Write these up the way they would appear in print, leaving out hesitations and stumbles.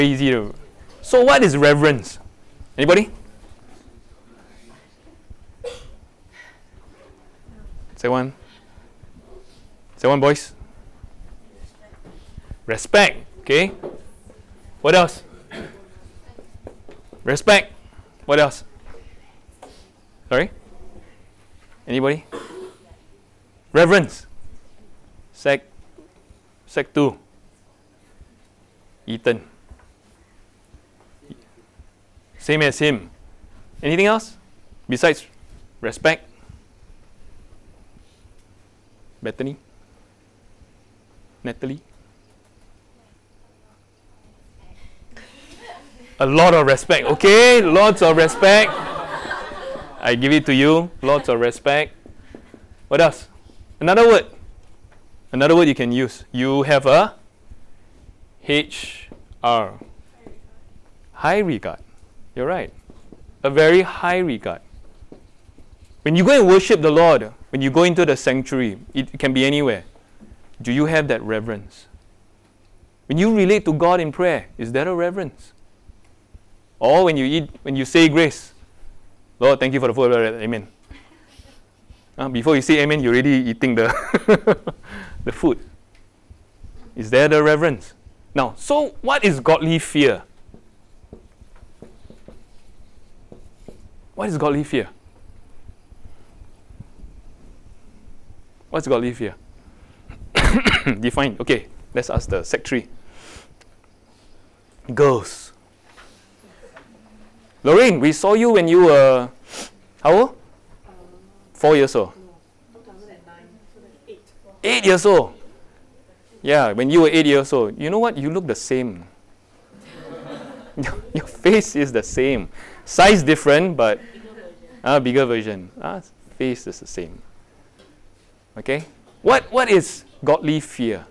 Easy. So what is reverence? Anybody? Say one. Say one, boys. Respect. Okay. What else? Respect. What else? Sorry? Anybody? Reverence. Sec 2. Ethan. Same as him. Anything else besides respect? Bethany? Natalie? A lot of respect. Okay, lots of respect. I give it to you. Lots of respect. What else? Another word. Another word you can use. You have a HR. High regard. You're right. A very high regard. When you go and worship the Lord, when you go into the sanctuary, it can be anywhere. Do you have that reverence? When you relate to God in prayer, is that a reverence? Or when you eat, when you say grace, Lord, thank you for the food. Amen. Before you say amen, you're already eating the the food. Is there the reverence? Now, so what is godly fear? What is godly fear? What's godly fear? Define. Okay, let's ask the Sec 3. Girls. Lorraine, we saw you when you were, how old? 4 years old. No, 2009, so that's 8. 8 years old. Yeah, when you were 8 years old. You know what? You look the same. Your face is the same. Size different, but bigger version. Face is the same. Okay? What is godly fear?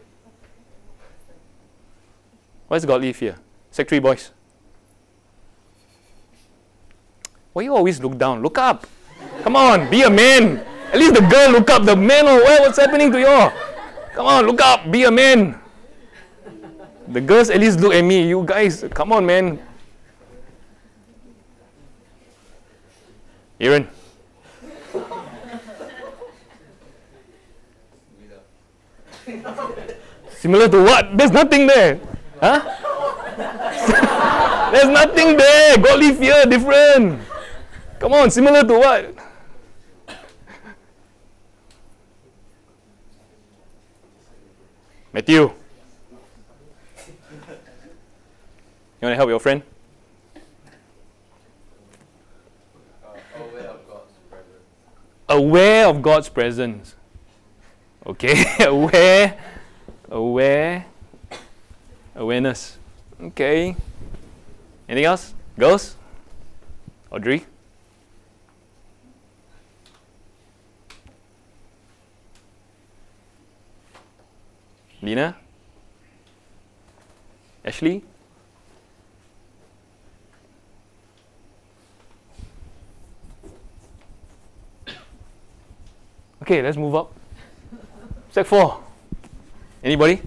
What is godly fear? Sec 3 boys. Why you always look down? Look up. Come on, be a man. At least the girl look up. The man, what's happening to you? Come on, look up. Be a man. The girls at least look at me. You guys, come on, man. Aaron. Similar to what? There's nothing there. Huh? There's nothing there. Godly fear, different. Come on, similar to what? Matthew. You want to help your friend? Aware of God's presence. Aware of God's presence. Okay, awareness. Okay. Anything else? Girls? Audrey? Lina? Ashley? Okay, let's move up. Sec 4. Anybody?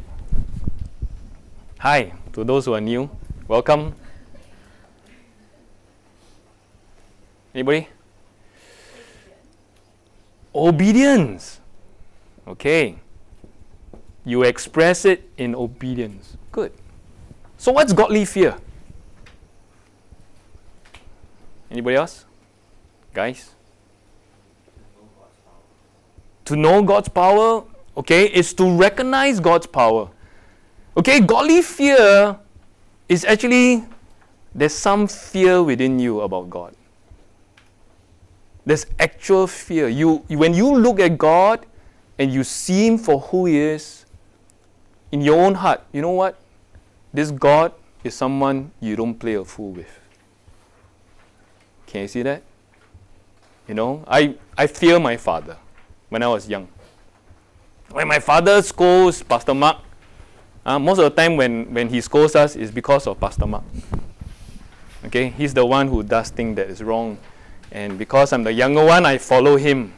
Hi, to those who are new, welcome. Anybody? Obedience. Okay. You express it in obedience. Good. So what's godly fear? Anybody else? Guys? To know God's power, okay, is to recognize God's power. Okay, godly fear is actually, there's some fear within you about God. There's actual fear. When you look at God and you see Him for who He is, in your own heart, you know what? This God is someone you don't play a fool with. Can you see that? You know, I fear my father when I was young. When my father scolds Pastor Mark, most of the time when he scolds us is because of Pastor Mark. Okay, he's the one who does things that is wrong. And because I'm the younger one, I follow him.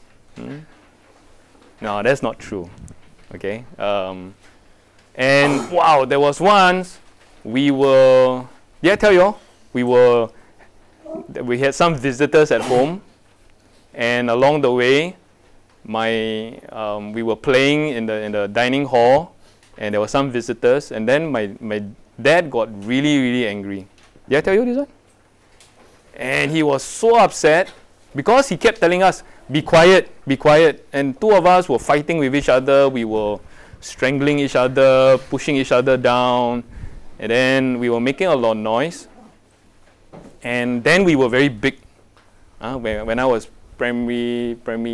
No, that's not true. Okay. And wow, there was once did I tell you all? We had some visitors at home, and along the way, we were playing in the dining hall, and there were some visitors, and then my dad got really, really angry. Did I tell you this one? And he was so upset because he kept telling us, be quiet, be quiet. And two of us were fighting with each other. We were strangling each other, pushing each other down. And then we were making a lot of noise. And then we were very big. When I was primary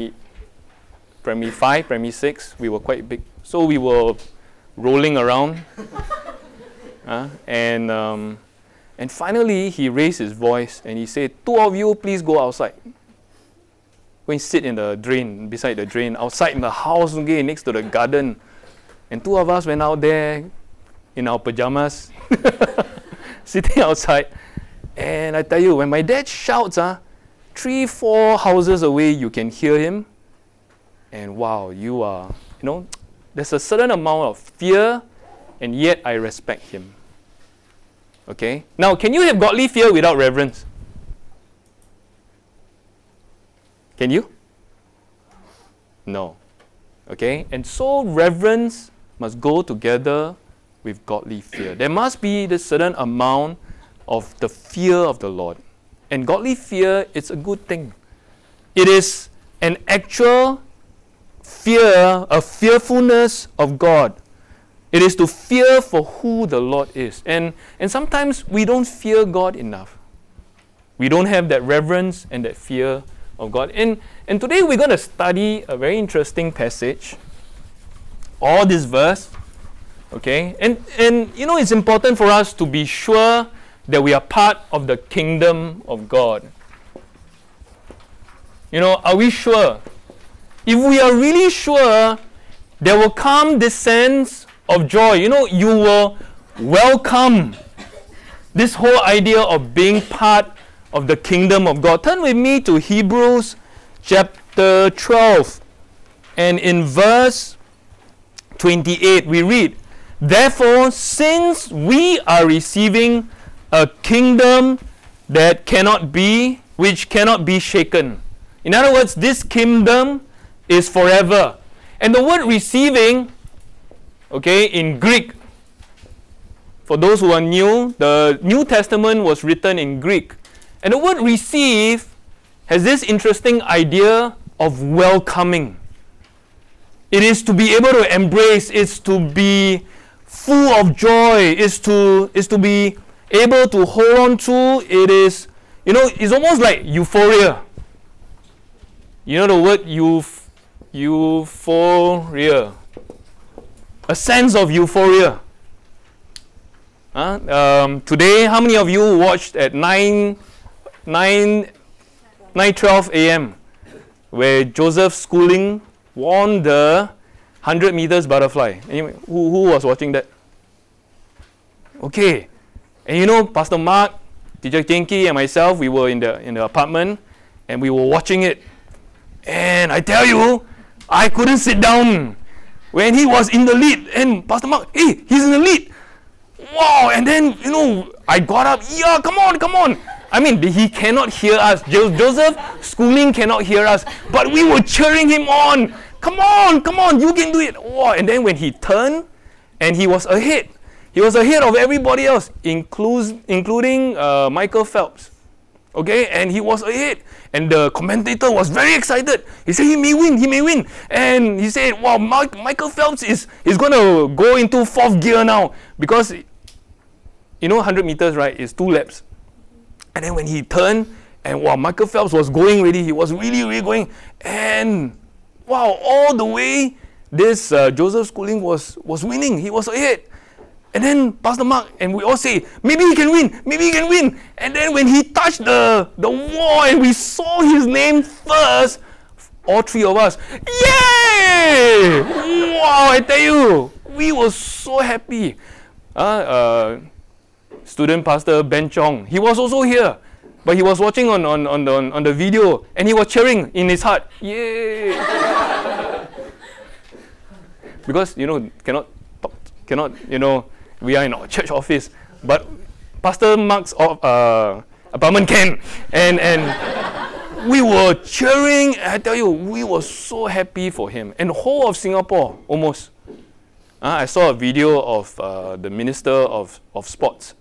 5, primary 6, we were quite big. So we were rolling around. And finally, he raised his voice and he said, 2 of you, please go outside. Go and sit in the drain, beside the drain, outside in the house, okay, next to the garden. And 2 of us went out there in our pajamas, sitting outside. And I tell you, when my dad shouts, 3-4 houses away, you can hear him. And wow, there's a certain amount of fear, and yet I respect him. Okay? Now, can you have godly fear without reverence? Can you? No. Okay? And so reverence must go together with godly fear. There must be this certain amount of the fear of the Lord. And godly fear, it's a good thing. It is an actual fear, a fearfulness of God. It is to fear for who the Lord is. And sometimes we don't fear God enough. We don't have that reverence and that fear of God. And today we're going to study a very interesting passage, or this verse. Okay? And it's important for us to be sure that we are part of the kingdom of God. Are we sure? If we are really sure, there will come this sense of joy. You will welcome this whole idea of being part of the kingdom of God. Turn with me to Hebrews chapter 12. And in verse 28, we read, "Therefore, since we are receiving a kingdom which cannot be shaken." In other words, this kingdom is forever. And the word receiving, in Greek, for those who are new, the New Testament was written in Greek. And the word receive has this interesting idea of welcoming. It is to be able to embrace, it's to be full of joy, it's to be able to hold on to. It is, it's almost like euphoria. The word euphoria. A sense of euphoria. Today, how many of you watched at 9:12 a.m. where Joseph Schooling won the 100 meters butterfly? Anyway, who was watching that? Okay. And Pastor Mark, Teacher Kenki, and myself, we were in the apartment and we were watching it. And I tell you, I couldn't sit down when he was in the lead. And Pastor Mark, hey, he's in the lead. Wow. And then, I got up. Yeah, come on. I mean, he cannot hear us. Joseph Schooling cannot hear us. But we were cheering him on. Come on, you can do it. Wow. And then when he turned, and he was ahead. He was ahead of everybody else, including Michael Phelps. Okay, and he was ahead. And the commentator was very excited. He said, he may win. And he said, wow, Michael Phelps is going to go into 4th gear now. Because, 100 meters, right, is 2 laps. And then when he turned, and wow, Michael Phelps was going already. He was really, really going. And wow, all the way, this Joseph Schooling was winning. He was ahead. And then Pastor Mark, and we all say, maybe he can win. And then when he touched the wall and we saw his name first, all 3 of us, yay! Wow, I tell you, we were so happy. Student Pastor Ben Chong, he was also here, but he was watching on the video, and he was cheering in his heart, yay! Because, cannot, we are in our church office. but Pastor Mark's apartment can. And we were cheering. I tell you, we were so happy for him. And the whole of Singapore, almost. I saw a video of the Minister of Sports,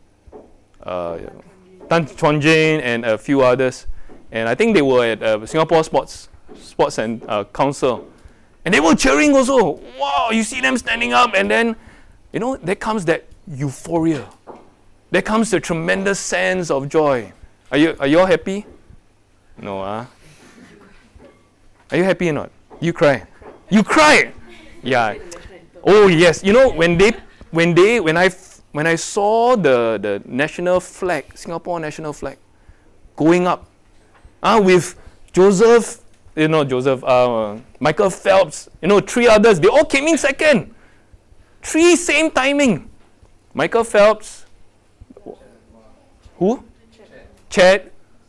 Tan Chuan Jin and a few others. And I think they were at Singapore Sports and Council. And they were cheering also. Wow, you see them standing up, and then, there comes that euphoria. There comes the tremendous sense of joy. Are you all happy? No, Are you happy or not? You cry. You cry. Yeah. Oh yes. When I saw the national flag, Singapore national flag, going up, with Michael Phelps, 3 others, they all came in second. 3 same timing. Michael Phelps, who? Chad,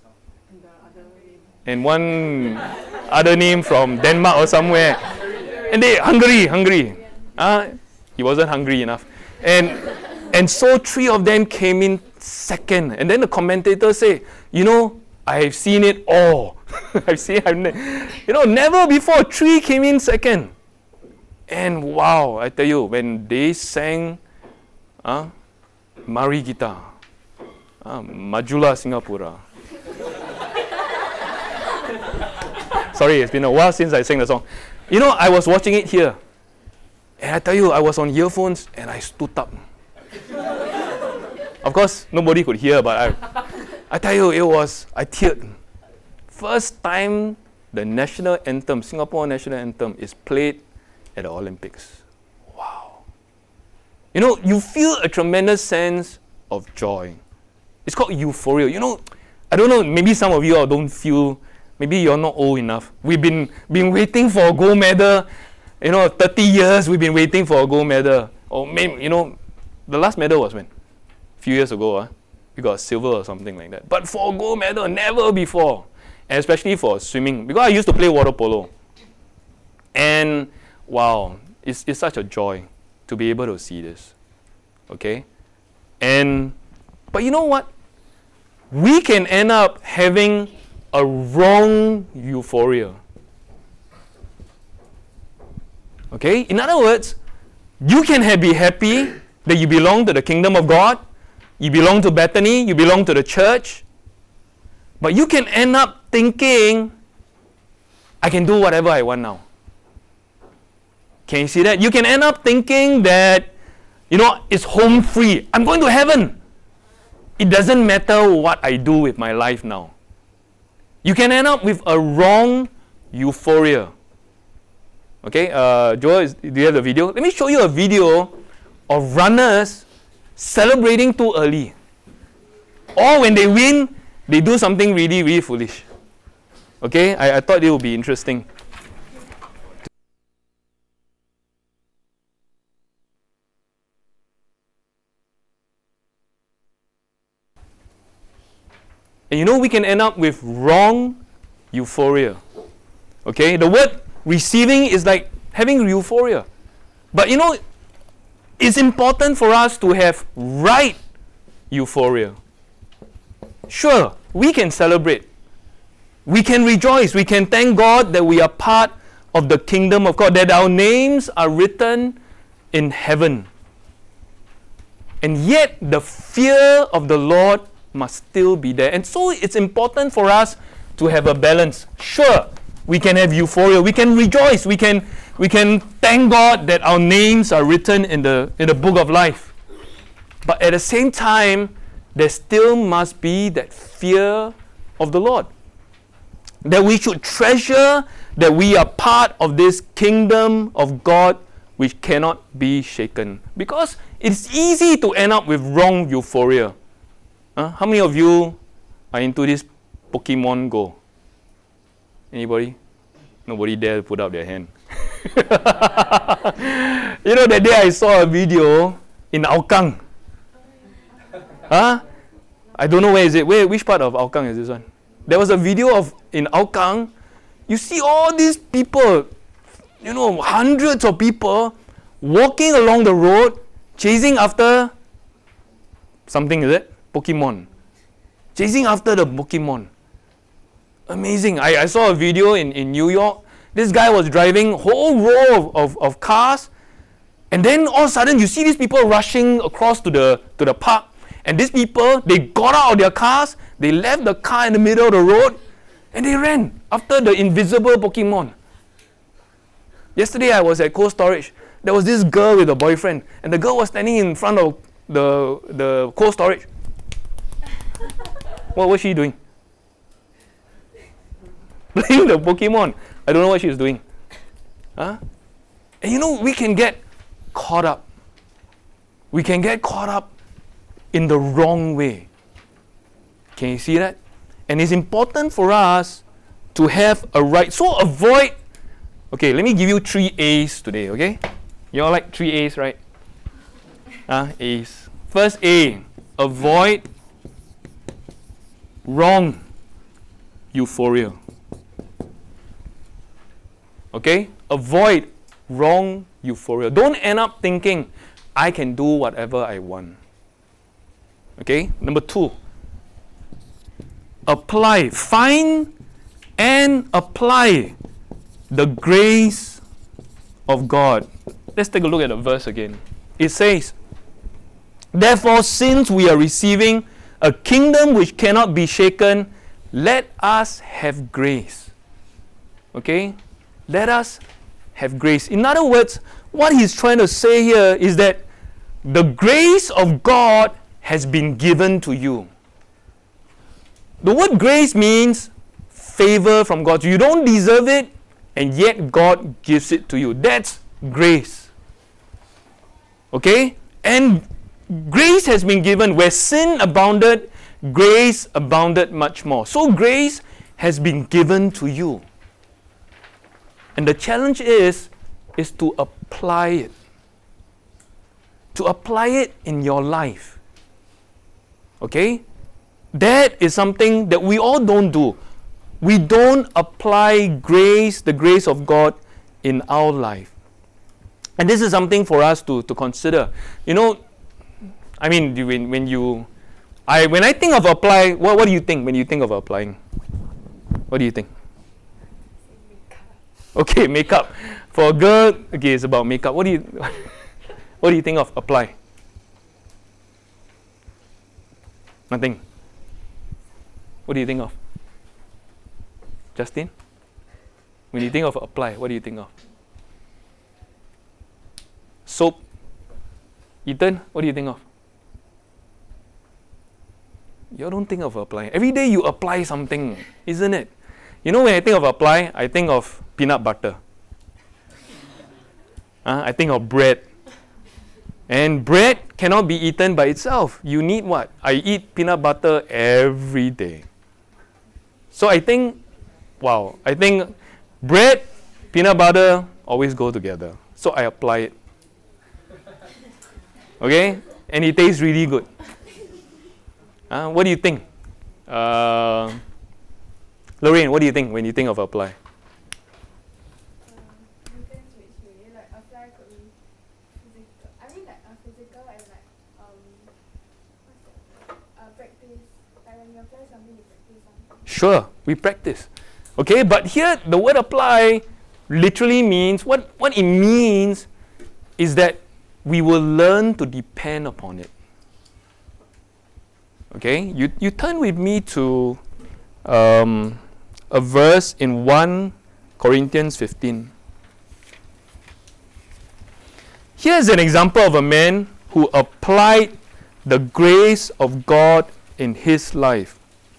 and one other name from Denmark or somewhere. And they Hungary. He wasn't hungry enough. And so 3 of them came in second. And then the commentators say, I've seen it all. Never before 3 came in second. And wow, I tell you, when they sang Mari Kita, Majulah Singapura. Sorry, it's been a while since I sang the song. I was watching it here. And I tell you, I was on earphones and I stood up. Of course, nobody could hear, but I tell you, I teared. First time the national anthem, Singapore national anthem, is played at the Olympics. Wow. You feel a tremendous sense of joy. It's called euphoria. I don't know, maybe some of you all don't feel, maybe you're not old enough. We've been waiting for a gold medal. 30 years we've been waiting for a gold medal. Or maybe, the last medal was when? A few years ago, we got silver or something like that. But for a gold medal, never before. And especially for swimming. Because I used to play water polo. And wow, it's such a joy to be able to see this. Okay? But you know what? We can end up having a wrong euphoria. Okay? In other words, you can be happy that you belong to the kingdom of God, you belong to Bethany, you belong to the church, but you can end up thinking, I can do whatever I want now. Can you see that? You can end up thinking that, it's home free. I'm going to heaven. It doesn't matter what I do with my life now. You can end up with a wrong euphoria. Okay, Joel, do you have the video? Let me show you a video of runners celebrating too early. Or when they win, they do something really, really foolish. Okay, I thought it would be interesting. And we can end up with wrong euphoria. Okay, the word receiving is like having euphoria. But it's important for us to have right euphoria. Sure, we can celebrate. We can rejoice. We can thank God that we are part of the kingdom of God, that our names are written in heaven. And yet, the fear of the Lord must still be there. And so it's important for us to have a balance. Sure, we can have euphoria, we can rejoice, we can thank God that our names are written in the book of life. But at the same time, there still must be that fear of the Lord. That we should treasure that we are part of this kingdom of God which cannot be shaken. Because it's easy to end up with wrong euphoria. How many of you are into this Pokemon Go? Anybody? Nobody dare to put up their hand. That day I saw a video in Hougang. I don't know where is it. Which part of Hougang is this one? There was a video in Hougang. You see all these people, hundreds of people walking along the road, chasing after something, is it? Pokemon. Chasing after the Pokemon. Amazing. I saw a video in New York. This guy was driving a whole row of cars, and then all of a sudden you see these people rushing across to the park, and these people, they got out of their cars, they left the car in the middle of the road, and they ran after the invisible Pokemon. Yesterday I was at Cold Storage. There was this girl with a boyfriend, and the girl was standing in front of the Cold Storage. What was she doing? Playing the Pokemon. I don't know what she was doing. Huh? And you know, we can get caught up. We can get caught up in the wrong way. Can you see that? And it's important for us to have a right. So avoid. Okay, let me give you 3 A's today, okay? You all like 3 A's, right? A's. First A, avoid wrong euphoria. Okay? Avoid wrong euphoria. Don't end up thinking, I can do whatever I want. Okay? Number 2, apply. Find and apply the grace of God. Let's take a look at the verse again. It says, therefore, since we are receiving a kingdom which cannot be shaken, let us have grace. Okay? Let us have grace. In other words, what he's trying to say here is that the grace of God has been given to you. The word grace means favor from God. You don't deserve it, and yet God gives it to you. That's grace. Okay? And grace has been given. Where sin abounded, grace abounded much more. So grace has been given to you. And the challenge is to apply it. To apply it in your life. Okay? That is something that we all don't do. We don't apply grace, the grace of God, in our life. And this is something for us to consider. You know, I mean, when I think of apply, what do you think when you think of applying? What do you think? Okay, makeup. For a girl, okay, it's about makeup. What do you think of apply? Nothing. What do you think of? Justin? When you think of apply, what do you think of? Soap? Ethan, what do you think of? You don't think of applying. Every day you apply something, isn't it? You know, when I think of apply, I think of peanut butter. I think of bread. And bread cannot be eaten by itself. You need what? I eat peanut butter every day. So I think bread, peanut butter always go together. So I apply it. Okay? And it tastes really good. What do you think? Lorraine, what do you think when you think of apply? Depends which way. Like apply could be physical. I mean like physical and like practice. Like when you apply something, you practice something. Sure, we practice. Okay, but here the word apply literally means, what it means is that we will learn to depend upon it. Okay, you turn with me to a verse in 1 Corinthians 15. Here's an example of a man who applied the grace of God in his life.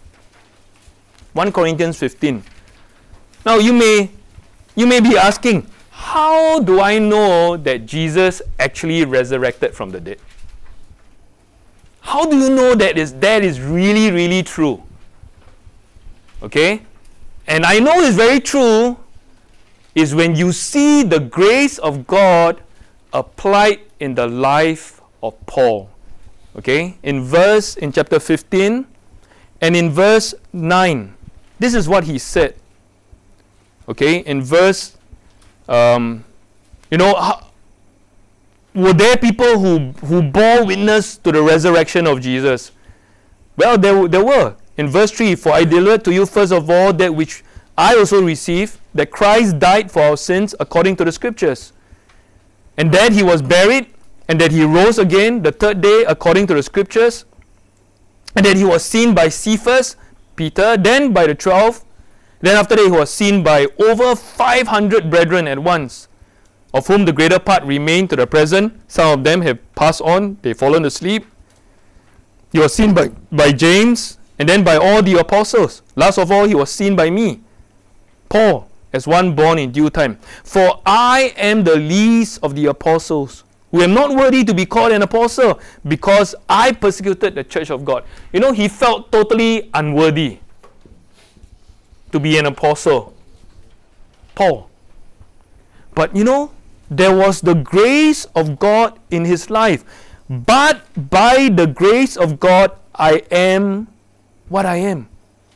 1 Corinthians 15. Now you may be asking, how do I know that Jesus actually resurrected from the dead? How do you know that is really, really true? Okay? And I know it's very true is when you see the grace of God applied in the life of Paul. Okay? In chapter 15 and in verse 9, this is what he said. Okay? In verse, were there people who bore witness to the resurrection of Jesus? Well, there were. In verse 3, for I delivered to you first of all that which I also received, that Christ died for our sins according to the Scriptures, and that he was buried, and that he rose again the third day according to the Scriptures, and that he was seen by Cephas, Peter, then by the 12. Then after that he was seen by over 500 brethren at once, of whom the greater part remain to the present. Some of them have passed on, they've fallen asleep. He was seen by James, and then by all the apostles. Last of all, he was seen by me, Paul, as one born in due time. For I am the least of the apostles, who am not worthy to be called an apostle, because I persecuted the church of God. You know, he felt totally unworthy to be an apostle, Paul. But you know, there was the grace of God in his life. But by the grace of God, I am what I am.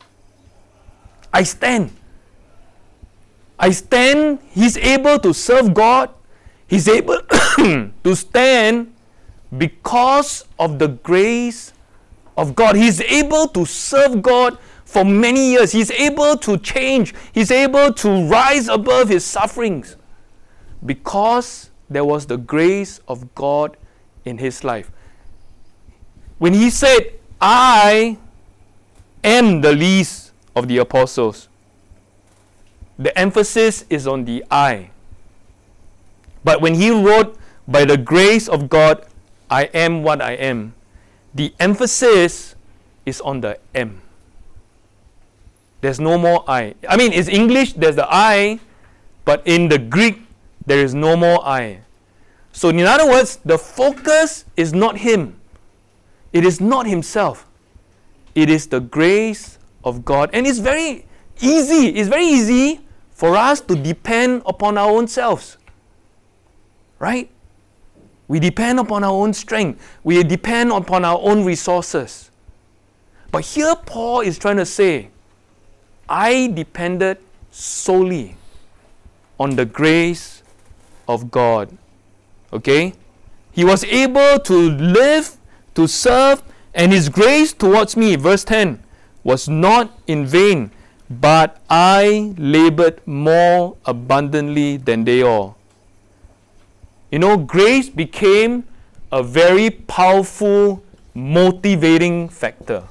I stand. He's able to serve God. He's able to stand because of the grace of God. He's able to serve God for many years. He's able to change. He's able to rise above his sufferings because there was the grace of God in his life. When he said, I am the least of the apostles, the emphasis is on the I. But when he wrote, by the grace of God, I am what I am, the emphasis is on the M. There's no more I. I mean, it's English, there's the I, but in the Greek, there is no more I. So in other words, the focus is not him. It is not himself. It is the grace of God. And it's very easy for us to depend upon our own selves. Right? We depend upon our own strength. We depend upon our own resources. But here Paul is trying to say, I depended solely on the grace of God. Okay? He was able to live, to serve, and his grace towards me, verse 10, was not in vain, but I labored more abundantly than they all. You know, grace became a very powerful motivating factor.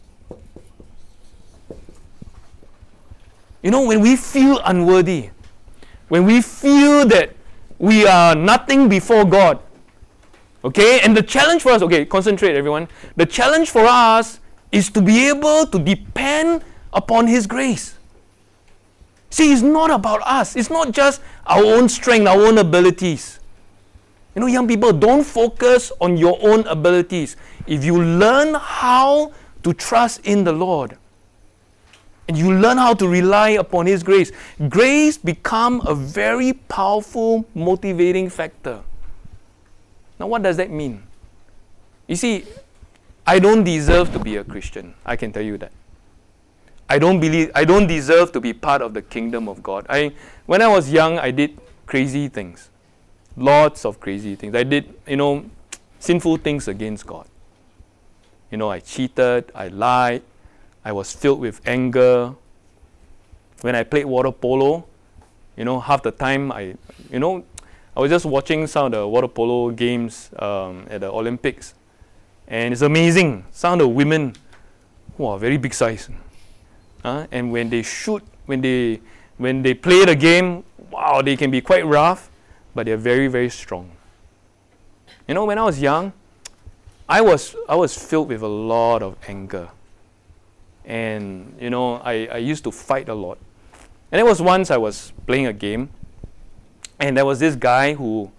You know, when we feel unworthy, when we feel that we are nothing before God, okay, and the challenge for us, okay, concentrate everyone, the challenge for us is to be able to depend upon his grace. See, it's not about us. It's not just our own strength, our own abilities. You know, young people, don't focus on your own abilities. If you learn how to trust in the Lord, and you learn how to rely upon his grace, grace become a very powerful motivating factor. Now, what does that mean? You see, I don't deserve to be a Christian. I can tell you that. I don't deserve to be part of the kingdom of God. When I was young, I did crazy things. Lots of crazy things. I did, sinful things against God. I cheated, I lied, I was filled with anger. When I played water polo, half the time I was just watching some of the water polo games at the Olympics. And it's amazing. Some of the women who are very big size. And when they shoot, when they play the game, wow, they can be quite rough, but they're very, very strong. When I was young, I was filled with a lot of anger. And, I used to fight a lot. And there was once I was playing a game, and there was this guy who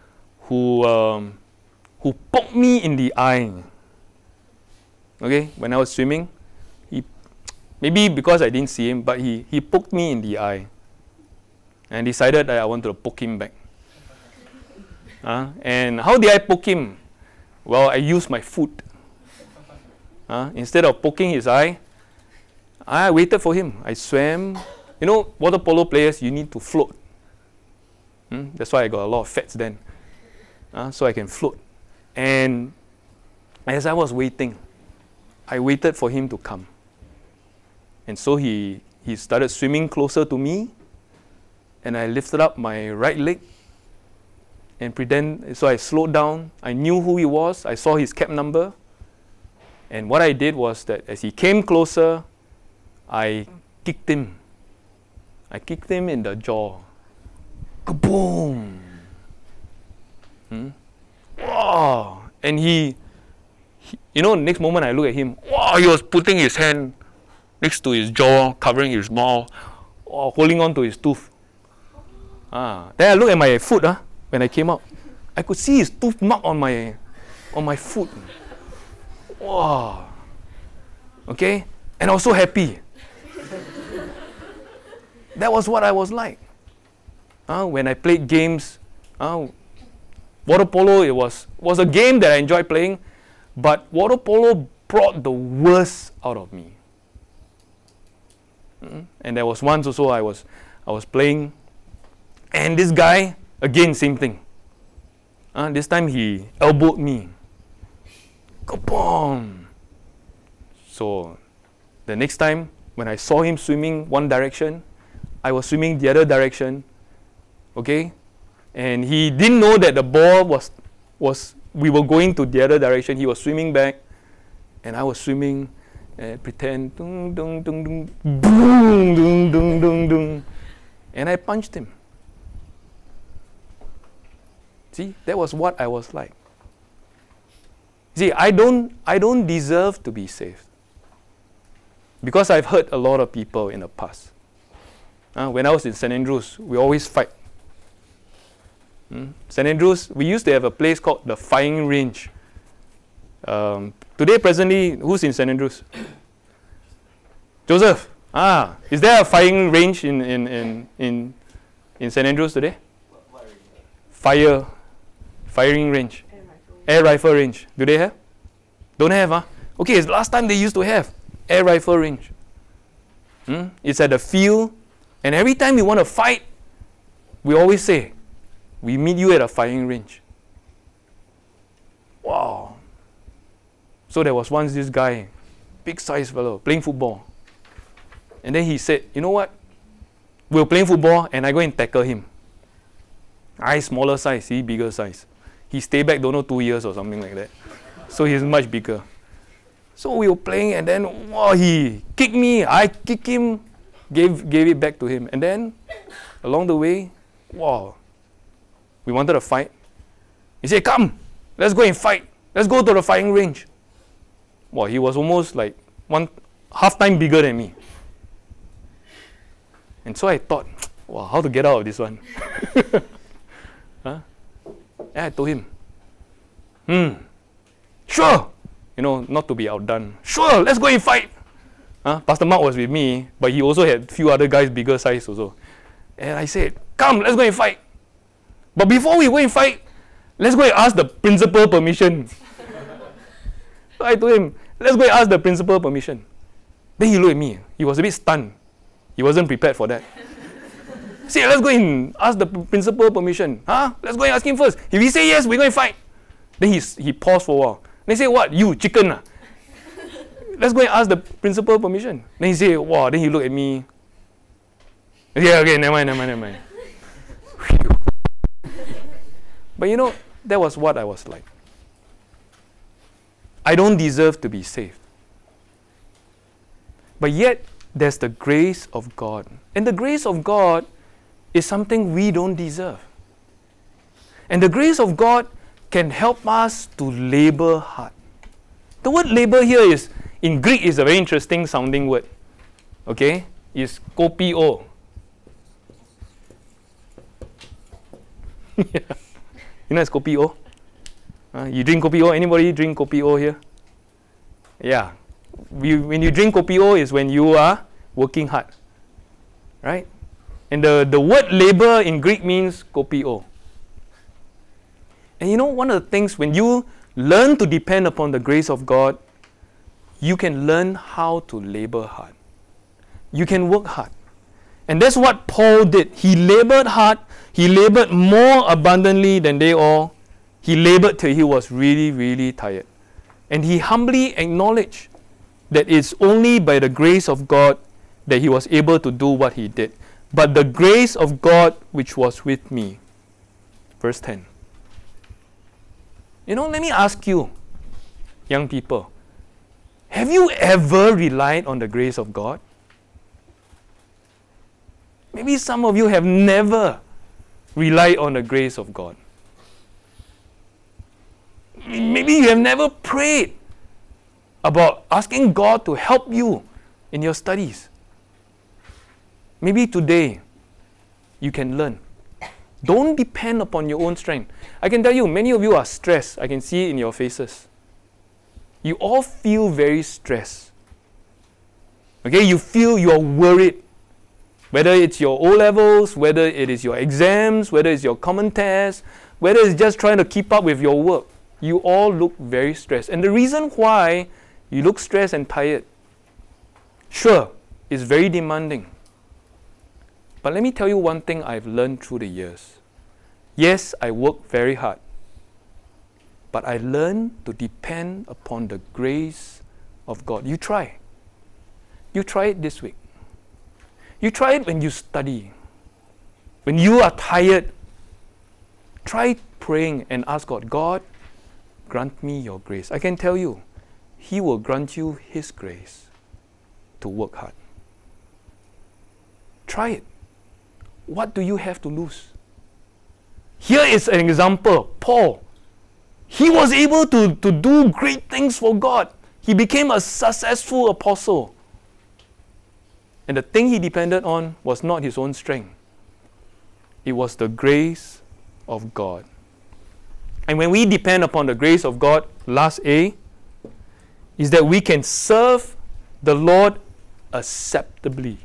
poked me in the eye. Okay, when I was swimming, maybe because I didn't see him, but he poked me in the eye. And decided that I wanted to poke him back. And how did I poke him? Well, I used my foot. Instead of poking his eye, I waited for him. I swam. Water polo players, you need to float. That's why I got a lot of fats then. so I can float. And as I was waiting, I waited for him to come. And so he started swimming closer to me, and I lifted up my right leg and so I slowed down. I knew who he was. I saw his cab number. And what I did was that as he came closer, I kicked him. I kicked him in the jaw. Kaboom! Wow! And he, next moment I look at him. Wow! He was putting his hand next to his jaw, covering his mouth, holding on to his tooth. Then I look at my foot. When I came out, I could see his tooth mark on my foot. Wow! Okay, and I was so happy. That was what I was like. When I played games, water polo, it was a game that I enjoyed playing, but water polo brought the worst out of me. And there was once also I was playing, and this guy, again, same thing. This time he elbowed me. Kaboom! So the next time when I saw him swimming one direction, I was swimming the other direction. Okay? And he didn't know that the ball we were going to the other direction. He was swimming back, and I was swimming and pretend dung, dung, dung, dung, boom, dung, dung, dung, dung. And I punched him. See, that was what I was like. See, I don't deserve to be saved. Because I've hurt a lot of people in the past. When I was in St. Andrews, we always fight. St. Andrews, we used to have a place called the Firing Range. Today, presently, who's in St. Andrews? Joseph. Is there a firing range in St. Andrews today? Firing range. Air rifle range. Do they have? Don't have, Okay, last time they used to have air rifle range. It's at the field, and every time we want to fight, we always say, we meet you at a firing range. Wow. So there was once this guy, big size fellow, playing football. And then he said, you know what? We were playing football, and I go and tackle him. I smaller size, he bigger size. He stayed back, 2 years or something like that. So he's much bigger. So we were playing, and then he kicked me. I kicked him, gave it back to him. And then along the way, we wanted to fight. He said, come, let's go and fight. Let's go to the firing range. He was almost like half time bigger than me. And so I thought, how to get out of this one? And I told him, sure, not to be outdone. Sure, let's go and fight. Pastor Mark was with me, but he also had a few other guys bigger size also. And I said, come, let's go and fight. But before we go and fight, let's go and ask the principal permission. So I told him, let's go and ask the principal permission. Then he looked at me. He was a bit stunned. He wasn't prepared for that. Say, let's go and ask the principal permission. Let's go and ask him first. If he say yes, we're going to fight. Then he paused for a while. Then he said, what? You, chicken? Let's go and ask the principal permission. Then he said, wow. Then he looked at me. Yeah, okay, never mind. But that was what I was like. I don't deserve to be saved. But yet, there's the grace of God. And the grace of God is something we don't deserve. And the grace of God can help us to labor hard. The word labor here in Greek is a very interesting sounding word. Okay? It's kopio. It's kopio? You drink kopio? Anybody drink kopio here? Yeah. When you drink kopio is when you are working hard. Right? And the word labor in Greek means kopio. And one of the things, when you learn to depend upon the grace of God, you can learn how to labor hard. You can work hard. And that's what Paul did. He labored hard. He labored more abundantly than they all. He labored till he was really, really tired. And he humbly acknowledged that it's only by the grace of God that he was able to do what he did. But the grace of God which was with me. Verse 10. Let me ask you, young people, have you ever relied on the grace of God? Maybe some of you have never relied on the grace of God. Maybe you have never prayed about asking God to help you in your studies. Maybe today you can learn. Don't depend upon your own strength. I can tell you, many of you are stressed. I can see it in your faces. You all feel very stressed. Okay, you feel you are worried. Whether it's your O-levels, whether it is your exams, whether it's your common tests, whether it's just trying to keep up with your work. You all look very stressed. And the reason why you look stressed and tired, sure, is very demanding. But let me tell you one thing I've learned through the years. Yes, I work very hard. But I learned to depend upon the grace of God. You try. You try it this week. You try it when you study. When you are tired, try praying and ask God, God, grant me your grace. I can tell you, He will grant you His grace to work hard. Try it. What do you have to lose? Here is an example. Paul. He was able to do great things for God. He became a successful apostle. And the thing he depended on was not his own strength. It was the grace of God. And when we depend upon the grace of God, last A, is that we can serve the Lord acceptably.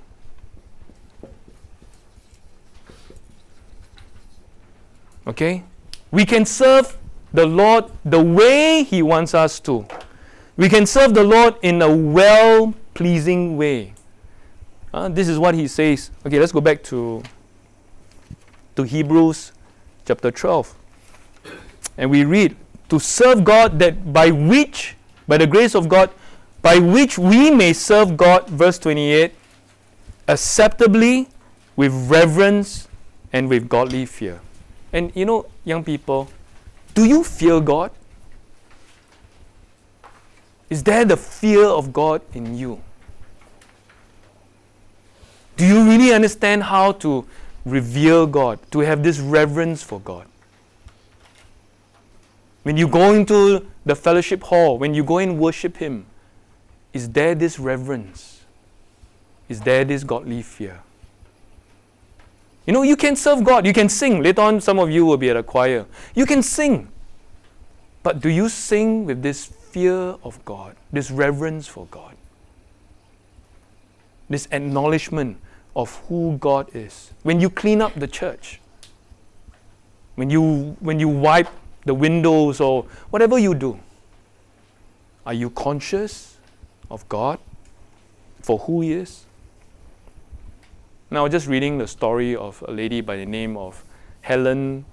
Okay? We can serve the Lord the way He wants us to. We can serve the Lord in a well-pleasing way. This is what he says. Okay, let's go back to Hebrews chapter 12. And we read, to serve God that by the grace of God, by which we may serve God, verse 28, acceptably, with reverence and with godly fear. And young people, do you fear God? Is there the fear of God in you? Do you really understand how to revere God, to have this reverence for God? When you go into the fellowship hall, when you go and worship Him, is there this reverence? Is there this godly fear? You can serve God. You can sing. Later on, some of you will be at a choir. You can sing. But do you sing with this fear of God, this reverence for God? This acknowledgement of who God is. When you clean up the church, when you wipe the windows or whatever you do, are you conscious of God for who He is? Now, just reading the story of a lady by the name of Helen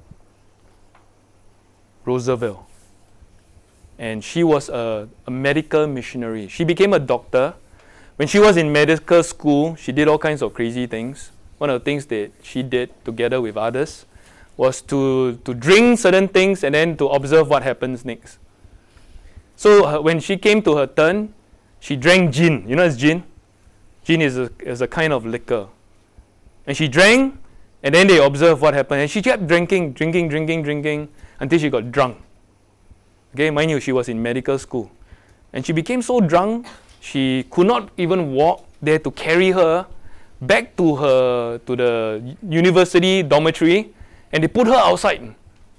Roosevelt. And she was a medical missionary. She became a doctor. When she was in medical school, she did all kinds of crazy things. One of the things that she did together with others was to drink certain things and then to observe what happens next. So when she came to her turn, she drank gin. You know what's gin? Gin is a kind of liquor. And she drank, and then they observed what happened. And she kept drinking until she got drunk. Okay, mind you, she was in medical school. And she became so drunk, she could not even walk. They had to carry her back to the university dormitory, and they put her outside.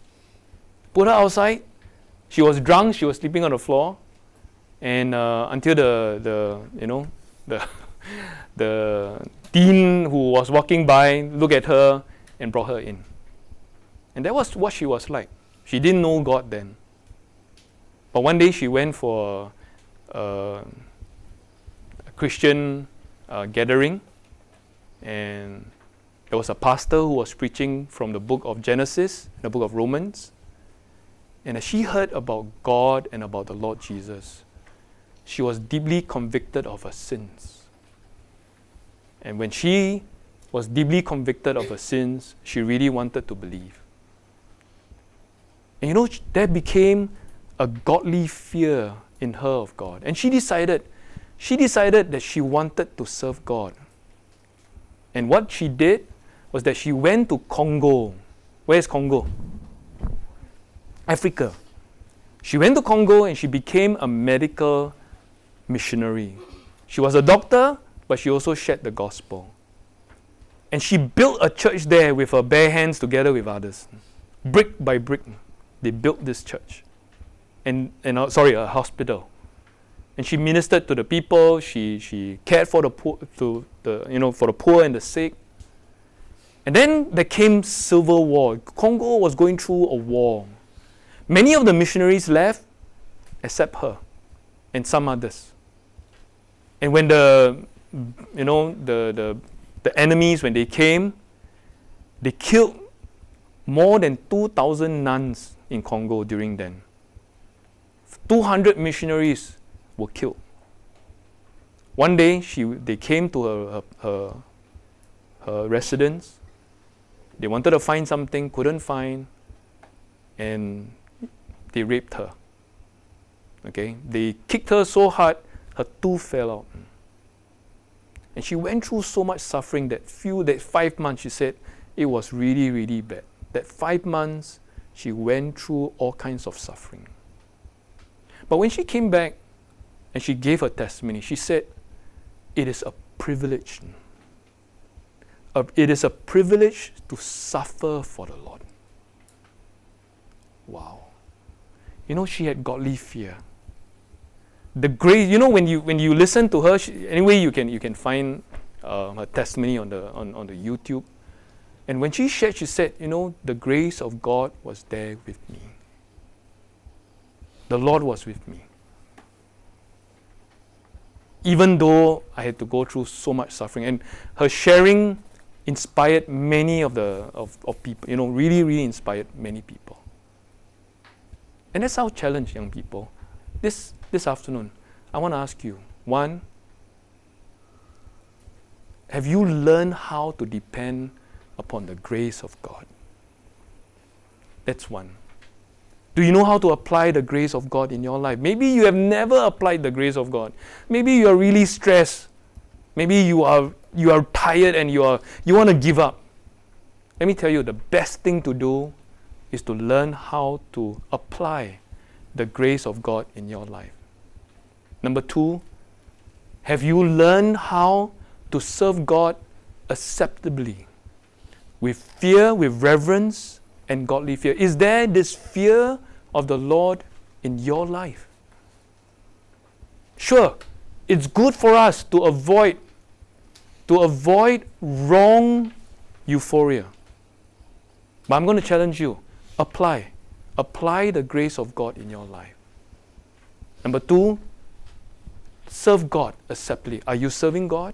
She was drunk, she was sleeping on the floor, and until the dean who was walking by looked at her and brought her in. And that was what she was like. She didn't know God then. But one day she went for a Christian gathering, and there was a pastor who was preaching from the book of Genesis, the book of Romans. And as she heard about God and about the Lord Jesus, she was deeply convicted of her sins. And when she was deeply convicted of her sins, she really wanted to believe. And there became a godly fear in her of God. And she decided that she wanted to serve God. And what she did was that she went to Congo. Where is Congo? Africa. She went to Congo and she became a medical missionary. She was a doctor, but she also shared the gospel. And she built a church there with her bare hands together with others. Brick by brick, they built this church. A hospital. And she ministered to the people. She cared for the poor, for the poor and the sick. And then there came civil war. Congo was going through a war. Many of the missionaries left, except her and some others. And when the enemies, when they came, they killed more than 2,000 nuns in Congo during then. 200 missionaries were killed. One day, they came to her residence. They wanted to find something, couldn't find, and they raped her. Okay, they kicked her so hard, her tooth fell out. And she went through so much suffering that 5 months, she said, it was really, really bad. That 5 months, she went through all kinds of suffering. But when she came back and she gave her testimony, she said, it is a privilege. It is a privilege to suffer for the Lord. Wow. She had godly fear. The grace, when you listen to her, anyway, you can find her testimony on the YouTube. And when she shared, she said, the grace of God was there with me. The Lord was with me. Even though I had to go through so much suffering. And her sharing inspired many of people, really, really inspired many people. And that's our challenge, young people. This afternoon, I want to ask you, one, have you learned how to depend upon the grace of God? That's one. Do you know how to apply the grace of God in your life? Maybe you have never applied the grace of God. Maybe you are really stressed. Maybe you are tired and you want to give up. Let me tell you, the best thing to do is to learn how to apply the grace of God in your life. Number two, have you learned how to serve God acceptably? With fear, with reverence, and godly fear. Is there this fear of the Lord in your life? Sure, it's good for us to avoid wrong euphoria. But I'm going to challenge you. Apply the grace of God in your life. Number two, serve God acceptably. Are you serving God?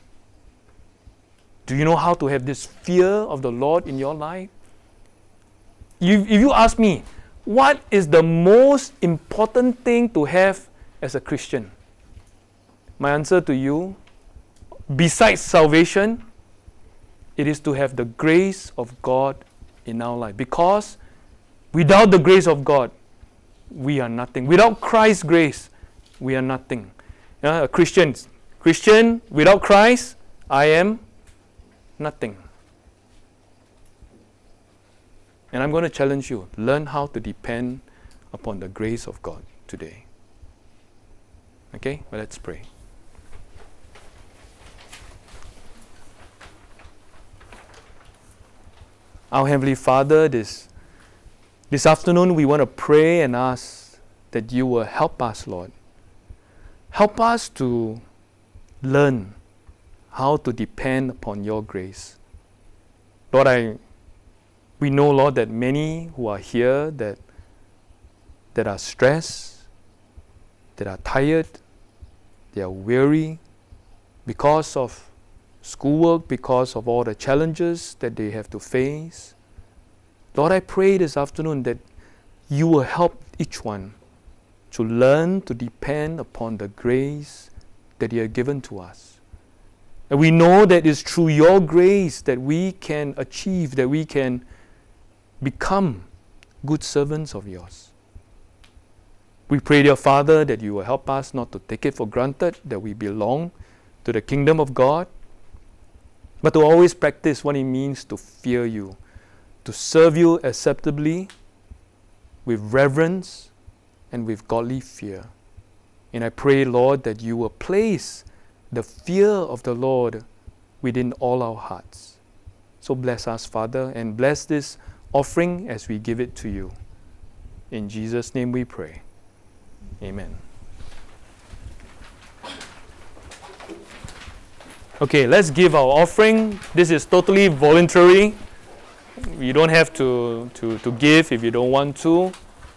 Do you know how to have this fear of the Lord in your life? If you ask me, what is the most important thing to have as a Christian? My answer to you, besides salvation, it is to have the grace of God in our life. Because without the grace of God, we are nothing. Without Christ's grace, we are nothing. A Christian without Christ, I am nothing. And I'm going to challenge you, learn how to depend upon the grace of God today. Okay? Well, let's pray. Our Heavenly Father, this afternoon we want to pray and ask that you will help us, Lord. Help us to learn how to depend upon your grace. Lord, we know, Lord, that many who are here that are stressed, that are tired, they are weary because of schoolwork, because of all the challenges that they have to face. Lord, I pray this afternoon that you will help each one to learn to depend upon the grace that you have given to us. And we know that it's through your grace that we can achieve, that we can become good servants of yours. We pray, dear Father, that you will help us not to take it for granted that we belong to the kingdom of God, but to always practice what it means to fear you, to serve you acceptably, with reverence and with godly fear. And I pray, Lord, that you will place the fear of the Lord within all our hearts. So bless us, Father, and bless this offering as we give it to you. In Jesus' name we pray. Amen. Okay, let's give our offering. This is totally voluntary. You don't have to give if you don't want to.